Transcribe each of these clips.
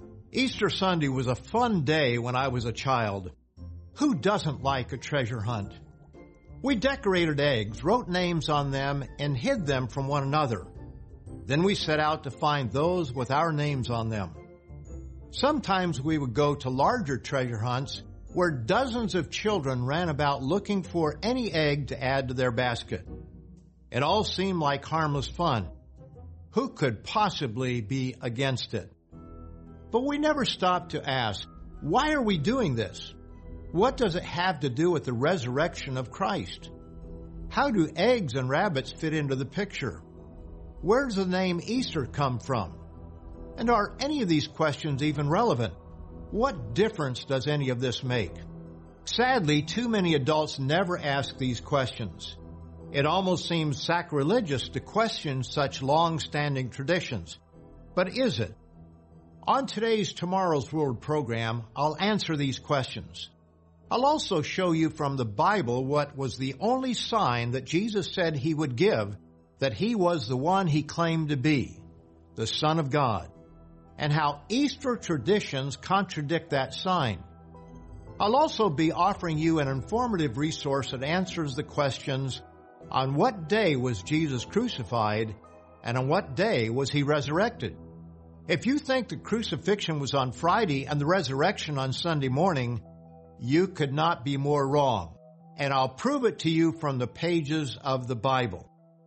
Easter Sunday was a fun day when I was a child. Who doesn't like a treasure hunt? We decorated eggs, wrote names on them, and hid them from one another. Then we set out to find those with our names on them. Sometimes we would go to larger treasure hunts where dozens of children ran about looking for any egg to add to their basket. It all seemed like harmless fun. Who could possibly be against it? But we never stopped to ask, why are we doing this? What does it have to do with the resurrection of Christ? How do eggs and rabbits fit into the picture? Where does the name Easter come from? And are any of these questions even relevant? What difference does any of this make? Sadly, too many adults never ask these questions. It almost seems sacrilegious to question such long-standing traditions. But is it? On today's Tomorrow's World program, I'll answer these questions. I'll also show you from the Bible what was the only sign that Jesus said he would give that he was the one he claimed to be, the Son of God, and how Easter traditions contradict that sign. I'll also be offering you an informative resource that answers the questions, on what day was Jesus crucified, and on what day was he resurrected? If you think the crucifixion was on Friday and the resurrection on Sunday morning, you could not be more wrong. And I'll prove it to you from the pages of the Bible.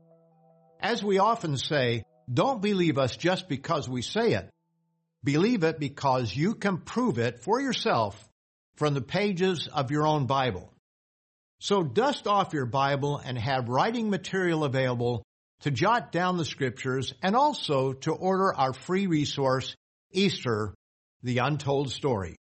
As we often say, don't believe us just because we say it. Believe it because you can prove it for yourself from the pages of your own Bible. So dust off your Bible and have writing material available to jot down the scriptures and also to order our free resource, Easter, the Untold Story.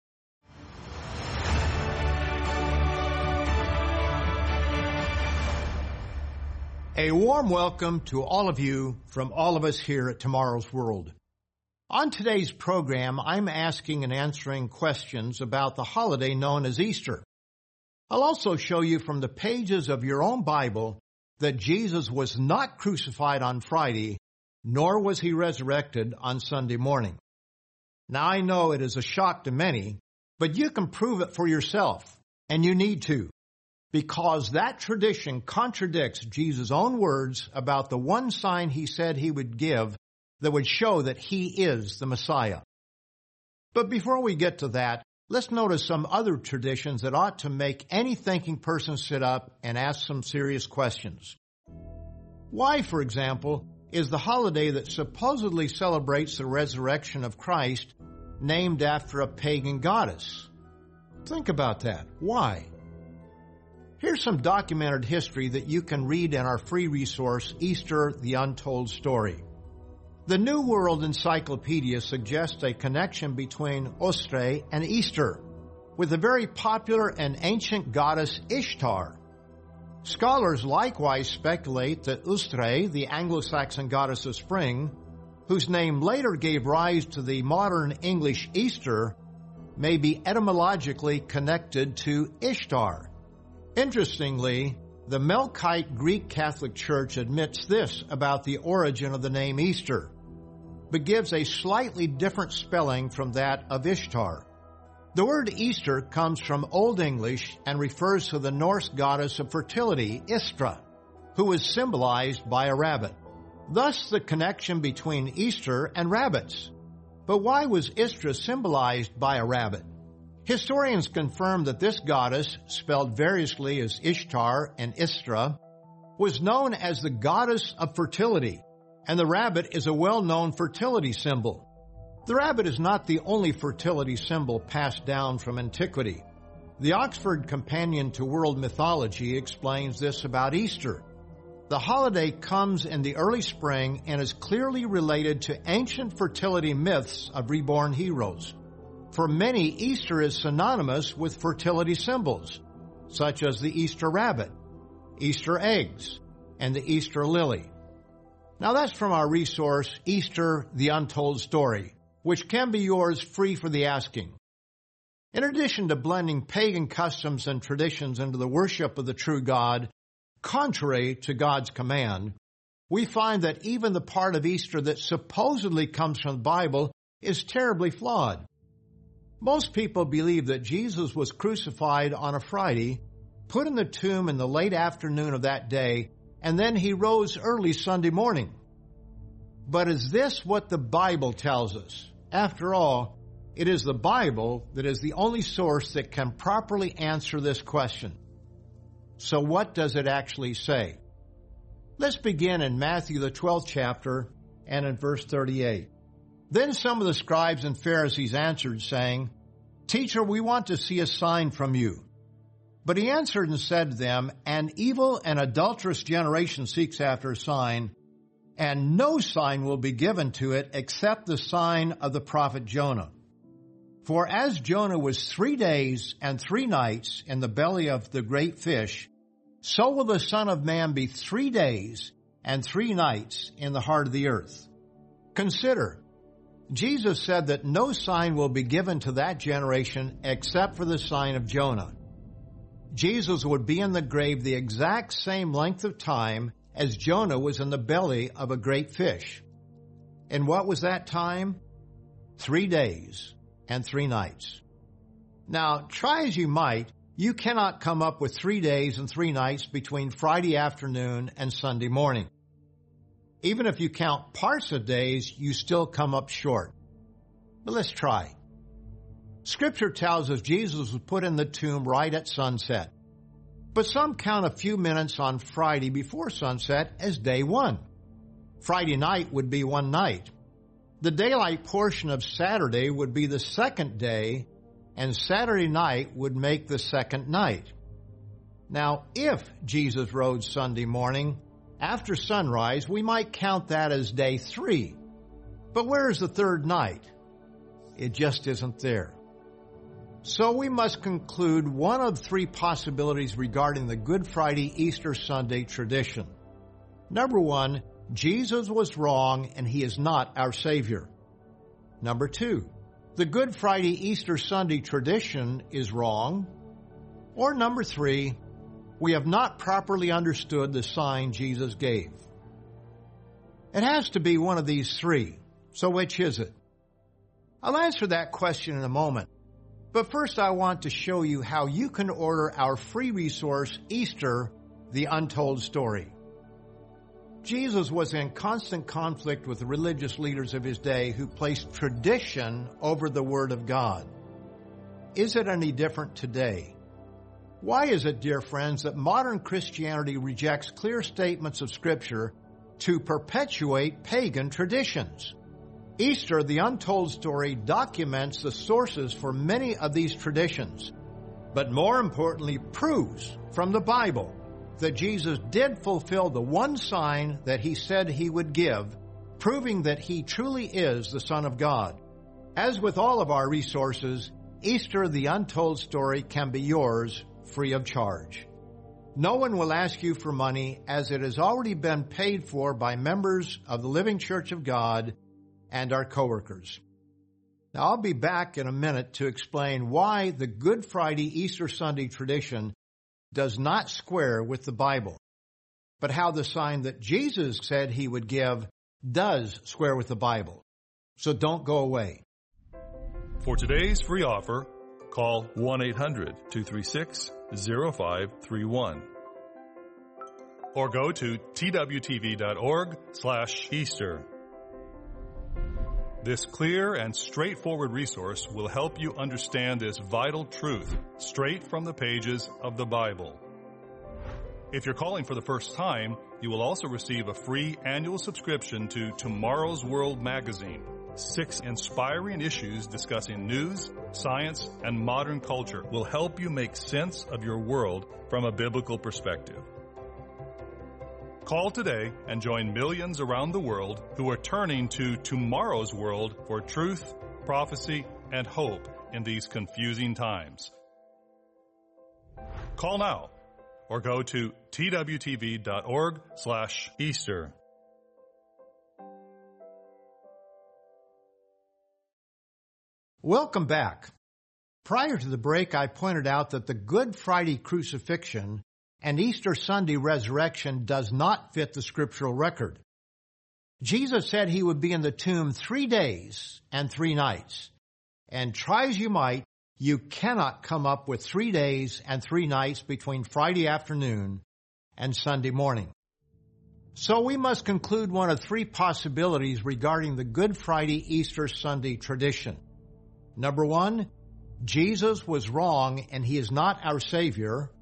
A warm welcome to all of you from all of us here at Tomorrow's World. On today's program, I'm asking and answering questions about the holiday known as Easter. I'll also show you from the pages of your own Bible that Jesus was not crucified on Friday, nor was he resurrected on Sunday morning. Now, I know it is a shock to many, but you can prove it for yourself, and you need to, because that tradition contradicts Jesus' own words about the one sign he said he would give that would show that he is the Messiah. But before we get to that, let's notice some other traditions that ought to make any thinking person sit up and ask some serious questions. Why, for example, is the holiday that supposedly celebrates the resurrection of Christ named after a pagan goddess? Think about that. Why? Here's some documented history that you can read in our free resource, Easter, the Untold Story. The New World Encyclopedia suggests a connection between Ostre and Easter, with the very popular and ancient goddess Ishtar. Scholars likewise speculate that Ustre, the Anglo-Saxon goddess of spring, whose name later gave rise to the modern English Easter, may be etymologically connected to Ishtar. Interestingly, the Melkite Greek Catholic Church admits this about the origin of the name Easter, but gives a slightly different spelling from that of Ishtar. The word Easter comes from Old English and refers to the Norse goddess of fertility, Istra, who is symbolized by a rabbit. Thus the connection between Easter and rabbits. But why was Istra symbolized by a rabbit? Historians confirm that this goddess, spelled variously as Ishtar and Istra, was known as the goddess of fertility, and the rabbit is a well-known fertility symbol. The rabbit is not the only fertility symbol passed down from antiquity. The Oxford Companion to World Mythology explains this about Easter. The holiday comes in the early spring and is clearly related to ancient fertility myths of reborn heroes. For many, Easter is synonymous with fertility symbols, such as the Easter rabbit, Easter eggs, and the Easter lily. Now that's from our resource, Easter, the Untold Story, which can be yours free for the asking. In addition to blending pagan customs and traditions into the worship of the true God, contrary to God's command, we find that even the part of Easter that supposedly comes from the Bible is terribly flawed. Most people believe that Jesus was crucified on a Friday, put in the tomb in the late afternoon of that day, and then he rose early Sunday morning. But is this what the Bible tells us? After all, it is the Bible that is the only source that can properly answer this question. So what does it actually say? Let's begin in Matthew the 12th chapter and in verse 38. Then some of the scribes and Pharisees answered, saying, Teacher, we want to see a sign from you. But he answered and said to them, An evil and adulterous generation seeks after a sign, and no sign will be given to it except the sign of the prophet Jonah. For as Jonah was 3 days and 3 nights in the belly of the great fish, so will the Son of Man be 3 days and 3 nights in the heart of the earth. Consider, Jesus said that no sign will be given to that generation except for the sign of Jonah. Jesus would be in the grave the exact same length of time as Jonah was in the belly of a great fish. And what was that time? 3 days and 3 nights. Now, try as you might, you cannot come up with 3 days and 3 nights between Friday afternoon and Sunday morning. Even if you count parts of days, you still come up short. But let's try. Scripture tells us Jesus was put in the tomb right at sunset. But some count a few minutes on Friday before sunset as day one. Friday night would be one night. The daylight portion of Saturday would be the second day, and Saturday night would make the second night. Now, if Jesus rose Sunday morning, after sunrise, we might count that as day 3. But where is the third night? It just isn't there. So we must conclude one of 3 possibilities regarding the Good Friday Easter Sunday tradition. Number 1, Jesus was wrong and he is not our Savior. Number 2, the Good Friday Easter Sunday tradition is wrong. Or number 3, we have not properly understood the sign Jesus gave. It has to be one of these 3. So which is it? I'll answer that question in a moment. But first I want to show you how you can order our free resource, Easter, the Untold Story. Jesus was in constant conflict with the religious leaders of his day who placed tradition over the Word of God. Is it any different today? Why is it, dear friends, that modern Christianity rejects clear statements of Scripture to perpetuate pagan traditions? Easter, the Untold Story, documents the sources for many of these traditions, but more importantly, proves from the Bible that Jesus did fulfill the one sign that he said he would give, proving that he truly is the Son of God. As with all of our resources, Easter, the Untold Story, can be yours free of charge. No one will ask you for money, as it has already been paid for by members of the Living Church of God and our coworkers. Now, I'll be back in a minute to explain why the Good Friday Easter Sunday tradition does not square with the Bible, but how the sign that Jesus said he would give does square with the Bible. So don't go away. For today's free offer, call 1-800-236-0531 or go to twtv.org/Easter. This clear and straightforward resource will help you understand this vital truth straight from the pages of the Bible. If you're calling for the first time, you will also receive a free annual subscription to Tomorrow's World magazine. 6 inspiring issues discussing news, science, and modern culture will help you make sense of your world from a biblical perspective. Call today and join millions around the world who are turning to Tomorrow's World for truth, prophecy, and hope in these confusing times. Call now or go to twtv.org/Easter. Welcome back. Prior to the break, I pointed out that the Good Friday crucifixion and Easter Sunday resurrection does not fit the scriptural record. Jesus said he would be in the tomb 3 days and 3 nights. And try as you might, you cannot come up with 3 days and 3 nights between Friday afternoon and Sunday morning. So we must conclude one of 3 possibilities regarding the Good Friday Easter Sunday tradition. Number 1, Jesus was wrong and he is not our Savior.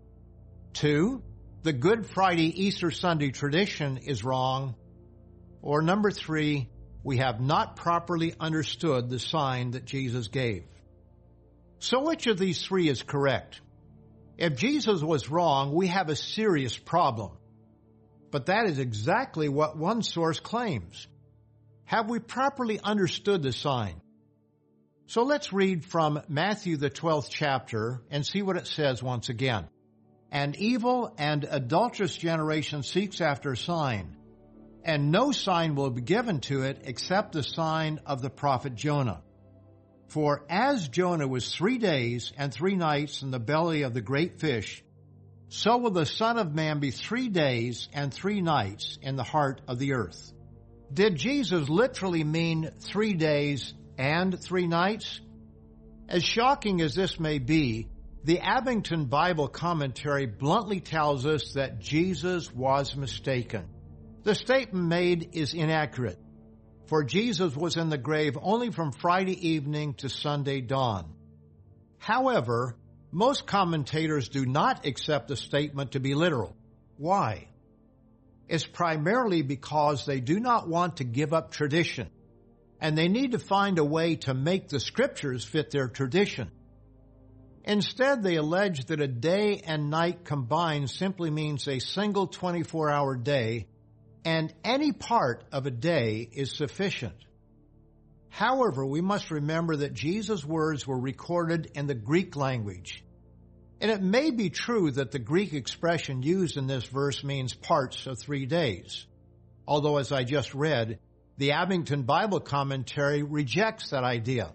2, the Good Friday Easter Sunday tradition is wrong. Or number 3, we have not properly understood the sign that Jesus gave. So which of these 3 is correct? If Jesus was wrong, we have a serious problem. But that is exactly what one source claims. Have we properly understood the sign? So let's read from Matthew the 12th chapter and see what it says once again. An evil and adulterous generation seeks after a sign, and no sign will be given to it except the sign of the prophet Jonah. For as Jonah was 3 days and 3 nights in the belly of the great fish, so will the Son of Man be 3 days and 3 nights in the heart of the earth. Did Jesus literally mean 3 days and 3 nights? As shocking as this may be, the Abington Bible Commentary bluntly tells us that Jesus was mistaken. The statement made is inaccurate, for Jesus was in the grave only from Friday evening to Sunday dawn. However, most commentators do not accept the statement to be literal. Why? It's primarily because they do not want to give up tradition, and they need to find a way to make the Scriptures fit their tradition. Instead, they allege that a day and night combined simply means a single 24-hour day, and any part of a day is sufficient. However, we must remember that Jesus' words were recorded in the Greek language. And it may be true that the Greek expression used in this verse means parts of 3 days. Although, as I just read, the Abington Bible Commentary rejects that idea.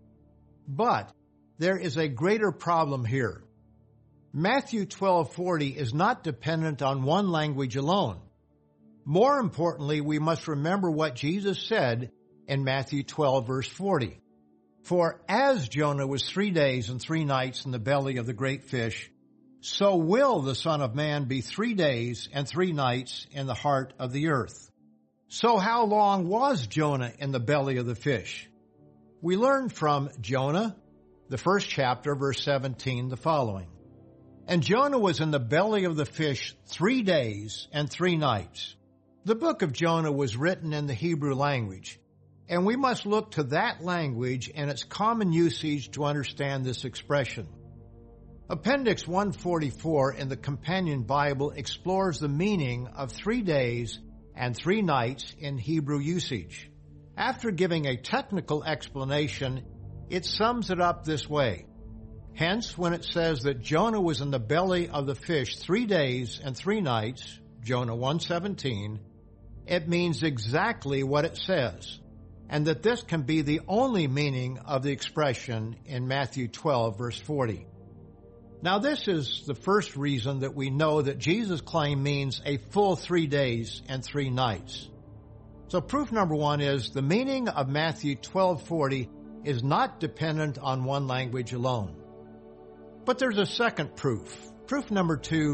But there is a greater problem here. Matthew 12:40 is not dependent on one language alone. More importantly, we must remember what Jesus said in Matthew 12, verse 40. For as Jonah was 3 days and 3 nights in the belly of the great fish, so will the Son of Man be 3 days and 3 nights in the heart of the earth. So how long was Jonah in the belly of the fish? We learn from Jonah, the 1st chapter, verse 17, the following. And Jonah was in the belly of the fish 3 days and 3 nights. The book of Jonah was written in the Hebrew language, and we must look to that language and its common usage to understand this expression. Appendix 144 in the Companion Bible explores the meaning of 3 days and 3 nights in Hebrew usage. After giving a technical explanation, it sums it up this way. Hence, when it says that Jonah was in the belly of the fish 3 days and 3 nights, Jonah 1:17, it means exactly what it says, and that this can be the only meaning of the expression in Matthew 12, verse 40. Now, this is the first reason that we know that Jesus' claim means a full 3 days and 3 nights. So proof number 1 is the meaning of Matthew 12:40 is not dependent on one language alone. But there's a second proof. Proof number 2,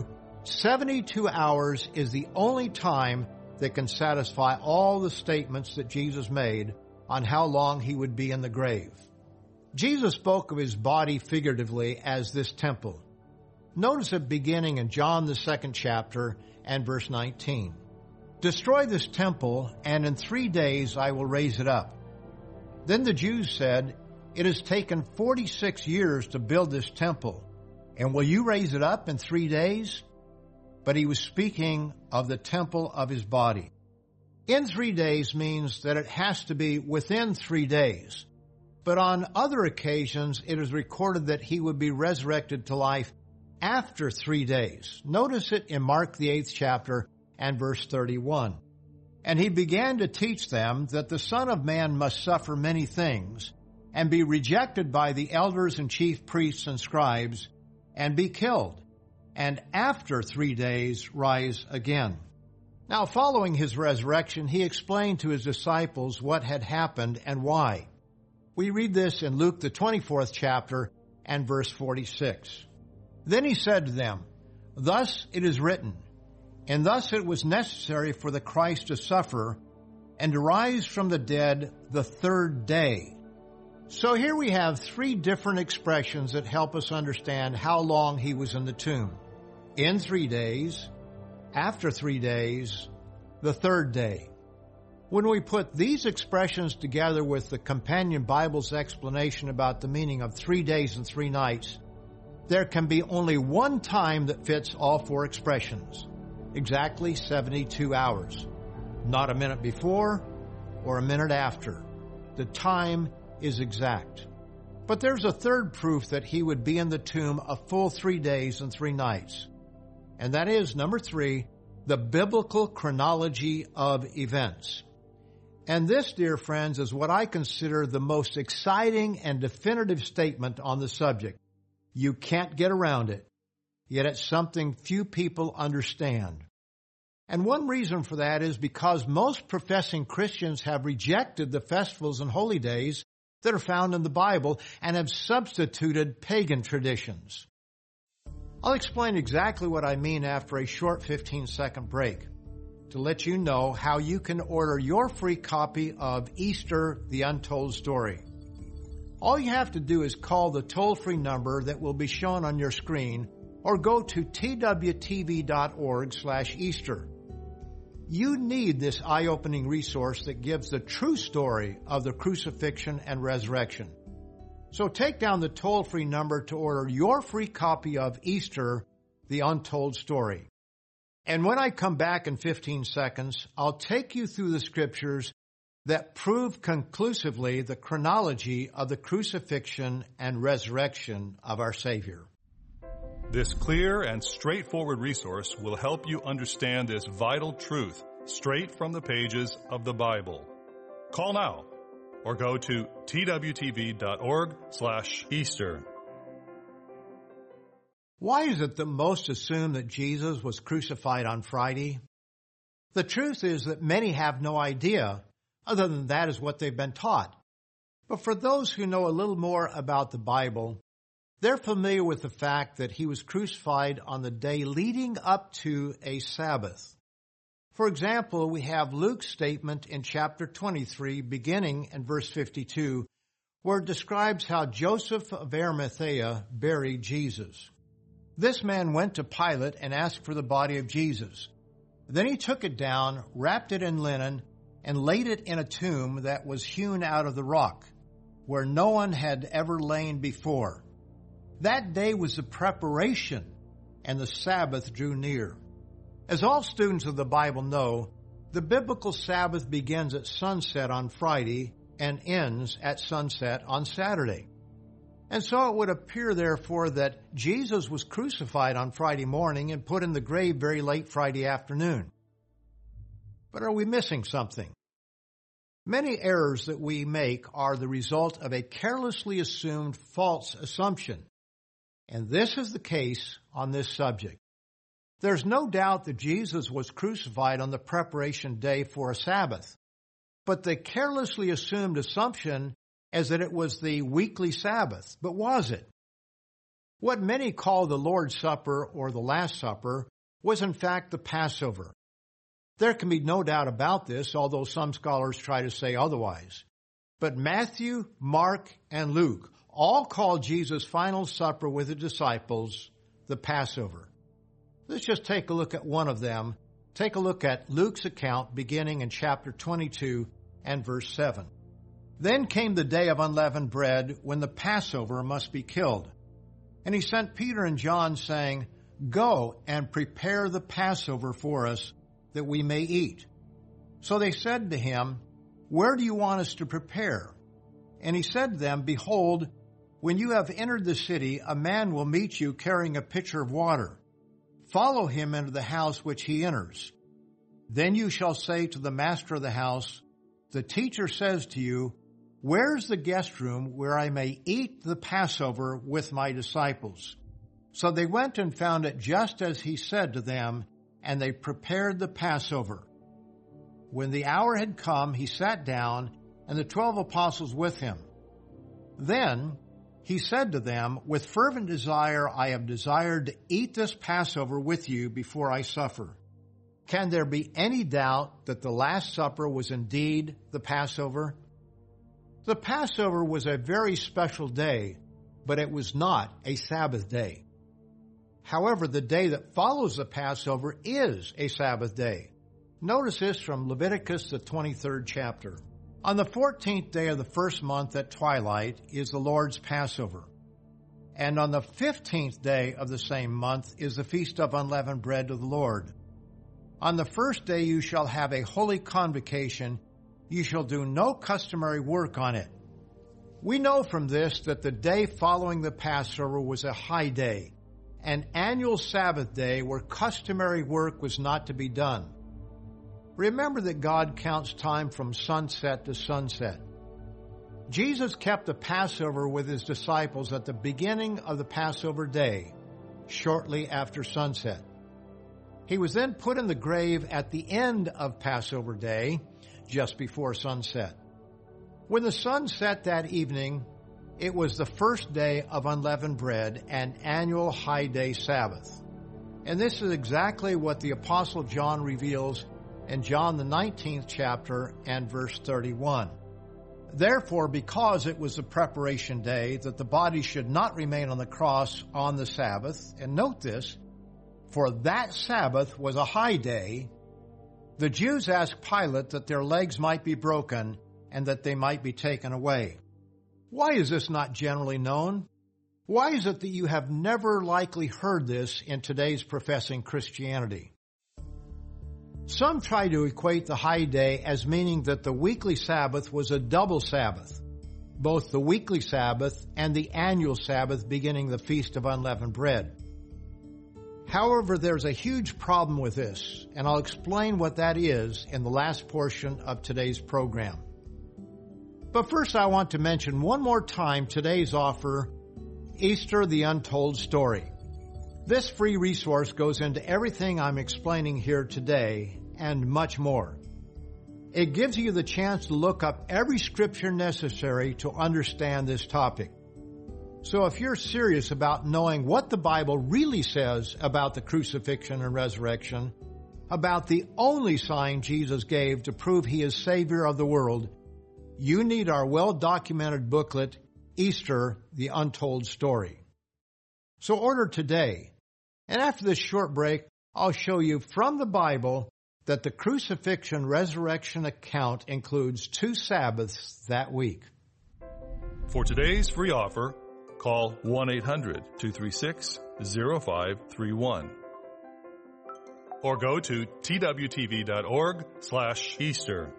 72 hours is the only time that can satisfy all the statements that Jesus made on how long he would be in the grave. Jesus spoke of his body figuratively as this temple. Notice it beginning in John the 2nd chapter and verse 19. Destroy this temple, and in 3 days I will raise it up. Then the Jews said, It has taken 46 years to build this temple, and will you raise it up in 3 days? But he was speaking of the temple of his body. In 3 days means that it has to be within 3 days. But on other occasions, it is recorded that he would be resurrected to life after 3 days. Notice it in Mark the 8th chapter and verse 31. And he began to teach them that the Son of Man must suffer many things, and be rejected by the elders and chief priests and scribes, and be killed, and after 3 days rise again. Now, following his resurrection, he explained to his disciples what had happened and why. We read this in Luke, the 24th chapter, and verse 46. Then he said to them, "Thus it is written, and thus it was necessary for the Christ to suffer and to rise from the dead the third day." So here we have three different expressions that help us understand how long he was in the tomb. In 3 days, after 3 days, the third day. When we put these expressions together with the Companion Bible's explanation about the meaning of 3 days and 3 nights, there can be only one time that fits all four expressions. Exactly 72 hours. Not a minute before or a minute after. The time is exact. But there's a third proof that he would be in the tomb a full 3 days and 3 nights. And that is, number 3, the biblical chronology of events. And this, dear friends, is what I consider the most exciting and definitive statement on the subject. You can't get around it, yet it's something few people understand. And one reason for that is because most professing Christians have rejected the festivals and holy days that are found in the Bible and have substituted pagan traditions. I'll explain exactly what I mean after a short 15-second break to let you know how you can order your free copy of Easter, the Untold Story. All you have to do is call the toll-free number that will be shown on your screen or go to twtv.org/Easter. You need this eye-opening resource that gives the true story of the crucifixion and resurrection. So take down the toll-free number to order your free copy of Easter, the Untold Story. And when I come back in 15 seconds, I'll take you through the scriptures that prove conclusively the chronology of the crucifixion and resurrection of our Savior. This clear and straightforward resource will help you understand this vital truth straight from the pages of the Bible. Call now or go to twtv.org/Easter. Why is it that most assume that Jesus was crucified on Friday? The truth is that many have no idea, other than that is what they've been taught. But for those who know a little more about the Bible, they're familiar with the fact that he was crucified on the day leading up to a Sabbath. For example, we have Luke's statement in chapter 23, beginning in verse 52, where it describes how Joseph of Arimathea buried Jesus. This man went to Pilate and asked for the body of Jesus. Then he took it down, wrapped it in linen, and laid it in a tomb that was hewn out of the rock, where no one had ever lain before. That day was the preparation, and the Sabbath drew near. As all students of the Bible know, the biblical Sabbath begins at sunset on Friday and ends at sunset on Saturday. And so it would appear, therefore, that Jesus was crucified on Friday morning and put in the grave very late Friday afternoon. But are we missing something? Many errors that we make are the result of a carelessly assumed false assumption. And this is the case on this subject. There's no doubt that Jesus was crucified on the preparation day for a Sabbath, but the carelessly assumed assumption is that it was the weekly Sabbath. But was it? What many call the Lord's Supper or the Last Supper was in fact the Passover. There can be no doubt about this, although some scholars try to say otherwise. But Matthew, Mark, and Luke all call Jesus' final supper with the disciples the Passover. Let's just take a look at one of them. Take a look at Luke's account beginning in chapter 22 and verse 7. Then came the day of unleavened bread when the Passover must be killed. And he sent Peter and John, saying, "Go and prepare the Passover for us, that we may eat." So they said to him, "Where do you want us to prepare?" And he said to them, "Behold, when you have entered the city, a man will meet you carrying a pitcher of water. Follow him into the house which he enters. Then you shall say to the master of the house, 'The teacher says to you, where's the guest room where I may eat the Passover with my disciples?' So they went and found it just as he said to them, and they prepared the Passover. When the hour had come, he sat down, and the 12 apostles with him. Then he said to them, "With fervent desire I have desired to eat this Passover with you before I suffer. Can there be any doubt that the Last Supper was indeed the Passover?" The Passover was a very special day, but it was not a Sabbath day. However, the day that follows the Passover is a Sabbath day. Notice this from Leviticus, the 23rd chapter. On the 14th day of the first month at twilight is the Lord's Passover. And on the 15th day of the same month is the Feast of Unleavened Bread to the Lord. On the first day you shall have a holy convocation. You shall do no customary work on it. We know from this that the day following the Passover was a high day, an annual Sabbath day where customary work was not to be done. Remember that God counts time from sunset to sunset. Jesus kept the Passover with his disciples at the beginning of the Passover day, shortly after sunset. He was then put in the grave at the end of Passover day, just before sunset. When the sun set that evening, it was the first day of unleavened bread, an annual high day Sabbath. And this is exactly what the Apostle John reveals in John the 19th chapter and verse 31. Therefore, because it was the preparation day, that the body should not remain on the cross on the Sabbath, and note this, for that Sabbath was a high day, the Jews asked Pilate that their legs might be broken and that they might be taken away. Why is this not generally known? Why is it that you have never likely heard this in today's professing Christianity? Some try to equate the high day as meaning that the weekly Sabbath was a double Sabbath, both the weekly Sabbath and the annual Sabbath beginning the Feast of Unleavened Bread. However, there's a huge problem with this, and I'll explain what that is in the last portion of today's program. But first I want to mention one more time today's offer, Easter, the Untold Story. This free resource goes into everything I'm explaining here today and much more. It gives you the chance to look up every scripture necessary to understand this topic. So if you're serious about knowing what the Bible really says about the crucifixion and resurrection, about the only sign Jesus gave to prove he is Savior of the world, you need our well-documented booklet, Easter, the Untold Story. So order today. And after this short break, I'll show you from the Bible that the crucifixion-resurrection account includes 2 Sabbaths that week. For today's free offer, call 1-800-236-0531 or go to twtv.org/Easter.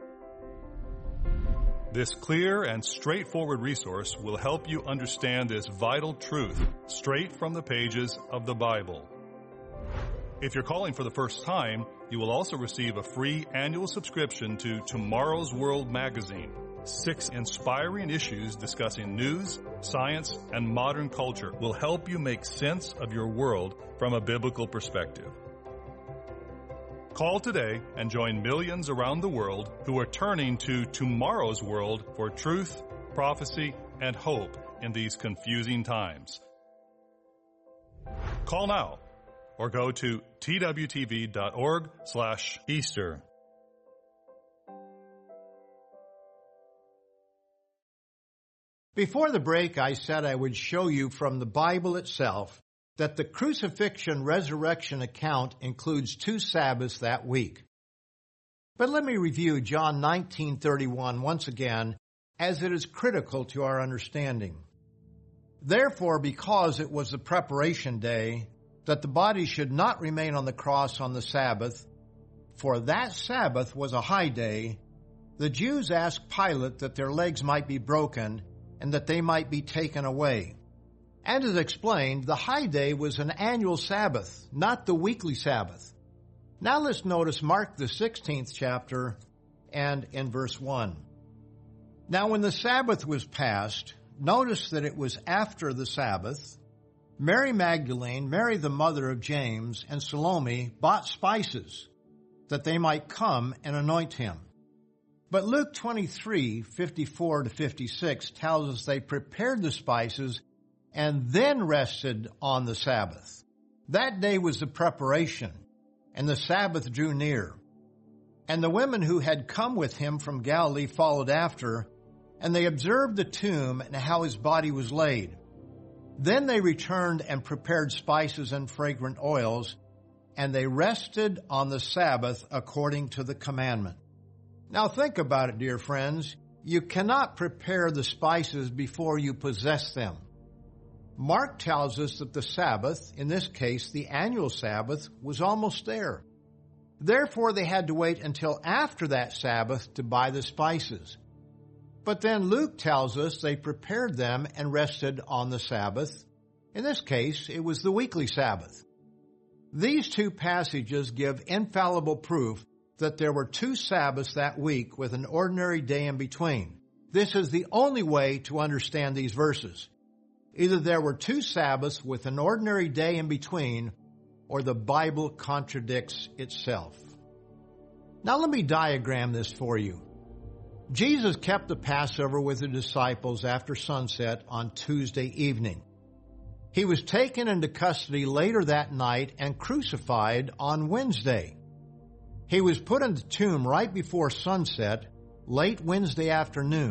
This clear and straightforward resource will help you understand this vital truth straight from the pages of the Bible. If you're calling for the first time, you will also receive a free annual subscription to Tomorrow's World magazine. 6 inspiring issues discussing news, science, and modern culture will help you make sense of your world from a biblical perspective. Call today and join millions around the world who are turning to Tomorrow's World for truth, prophecy, and hope in these confusing times. Call now or go to twtv.org/Easter. Before the break, I said I would show you from the Bible itself that the crucifixion-resurrection account includes 2 Sabbaths that week. But let me review John 19:31 once again, as it is critical to our understanding. Therefore, because it was the preparation day, that the body should not remain on the cross on the Sabbath, for that Sabbath was a high day, the Jews asked Pilate that their legs might be broken and that they might be taken away. And as explained, the high day was an annual Sabbath, not the weekly Sabbath. Now let's notice Mark the 16th chapter and in verse 1. Now when the Sabbath was past, notice that it was after the Sabbath, Mary Magdalene, Mary the mother of James, and Salome bought spices that they might come and anoint him. But Luke 23:54-56 tells us they prepared the spices and then rested on the Sabbath. That day was the preparation, and the Sabbath drew near. And the women who had come with him from Galilee followed after, and they observed the tomb and how his body was laid. Then they returned and prepared spices and fragrant oils, and they rested on the Sabbath according to the commandment. Now think about it, dear friends. You cannot prepare the spices before you possess them. Mark tells us that the Sabbath, in this case the annual Sabbath, was almost there. Therefore they had to wait until after that Sabbath to buy the spices. But then Luke tells us they prepared them and rested on the Sabbath. In this case, it was the weekly Sabbath. These two passages give infallible proof that there were two Sabbaths that week with an ordinary day in between. This is the only way to understand these verses. Either there were two Sabbaths with an ordinary day in between, or the Bible contradicts itself. Now let me diagram this for you. Jesus kept the Passover with the disciples after sunset on Tuesday evening. He was taken into custody later that night and crucified on Wednesday. He was put in the tomb right before sunset, late Wednesday afternoon.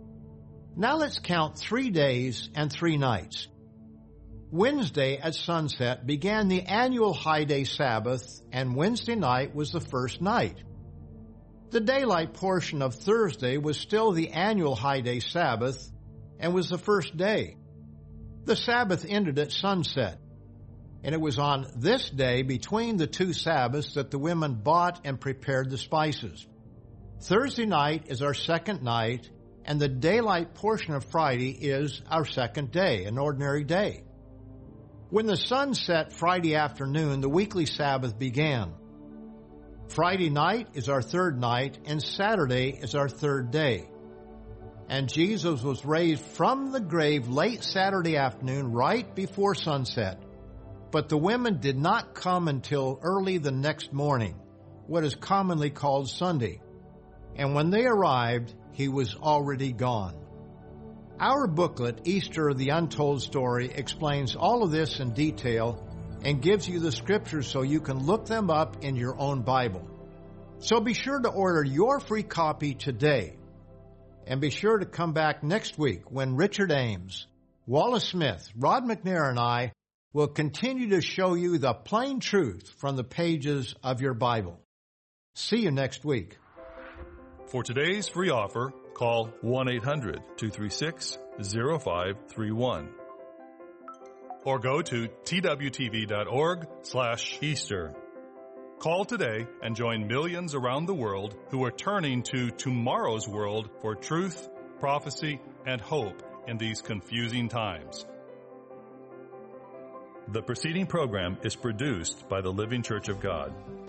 Now let's count 3 days and 3 nights. Wednesday at sunset began the annual high day Sabbath, and Wednesday night was the first night. The daylight portion of Thursday was still the annual high day Sabbath and was the first day. The Sabbath ended at sunset, and it was on this day between the two Sabbaths that the women bought and prepared the spices. Thursday night is our second night, and the daylight portion of Friday is our second day, an ordinary day. When the sun set Friday afternoon, the weekly Sabbath began. Friday night is our third night, and Saturday is our third day. And Jesus was raised from the grave late Saturday afternoon, right before sunset. But the women did not come until early the next morning, what is commonly called Sunday. And when they arrived, he was already gone. Our booklet, Easter, the Untold Story, explains all of this in detail and gives you the scriptures so you can look them up in your own Bible. So be sure to order your free copy today. And be sure to come back next week when Richard Ames, Wallace Smith, Rod McNair, and I will continue to show you the plain truth from the pages of your Bible. See you next week. For today's free offer, call 1-800-236-0531 or go to twtv.org/Easter. Call today and join millions around the world who are turning to tomorrow's world for truth, prophecy, and hope in these confusing times. The preceding program is produced by the Living Church of God.